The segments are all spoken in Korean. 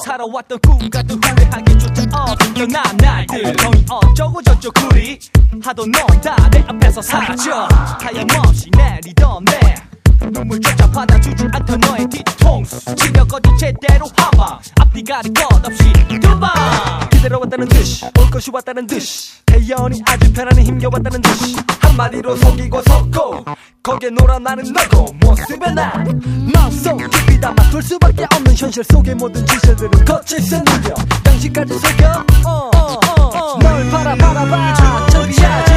살아왔던 꿈과도 후회하기조차 없던 나날들 정이 어쩌고 저쩌고 구리 하던 넌 다 내 앞에서 사라져 하염없이 내리던 내 눈물조차 받아주지 않던 너의 뒤통수 지려거지 제대로 한방 앞뒤 가릴 것 없이 두방 기다려왔다는 듯이 올 것이 왔다는 듯이 태연이 아주 편안히 힘겨웠다는 듯이 한마디로 속이고 속고 거기에 놀아 나는 너고 모습에 난 마음속 깊이 담아 둘 수밖에 없는 현실 속의 모든 지체들은 거칠세 누려 양심까지 속여 널 바라봐 저기야지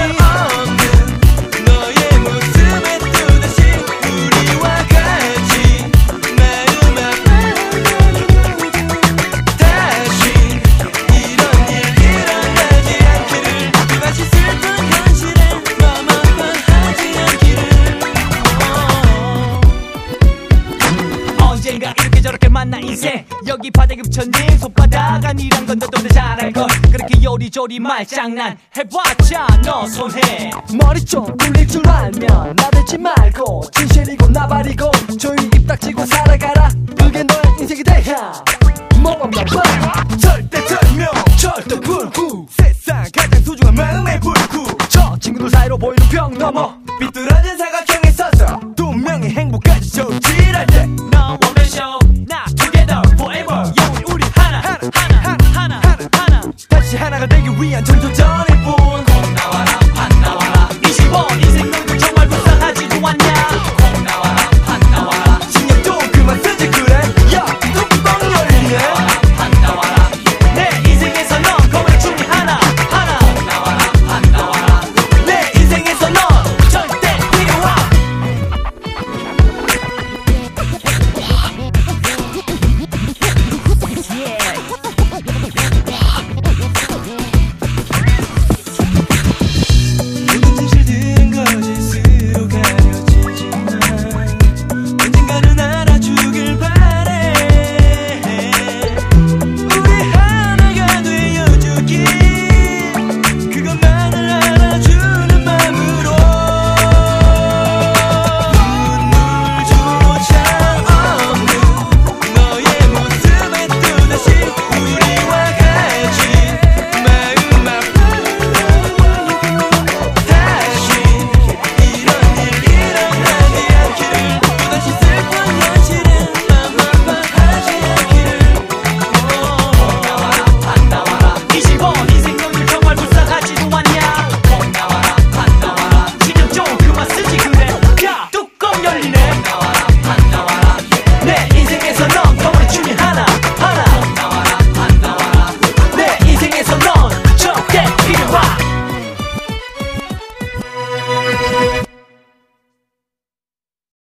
너의 모습에 또다시 우리와 같이 마음 아파 다시 이런 일 일어나지 않기를 그것이 슬픈 현실에 마음 아파하지 않기를 언젠가 이렇게 저렇게 만나 인생 여기 바닥에 붙여진 손바닥 아니란 건 너도 잘 알걸 그렇게 요리조리 말장난 해봤자 너 손해 머리 좀 굴릴 줄 알면 나대지 말고 진실이고 나발이고 조용히 입 닥치고 살아가라 그게 너의 인생이 돼야 뭐가 봐 절대 절명 절대 불구 세상 가장 소중한 마음의 불구 저 친구들 사이로 보이는 벽 넘어 삐뚤어진 사각형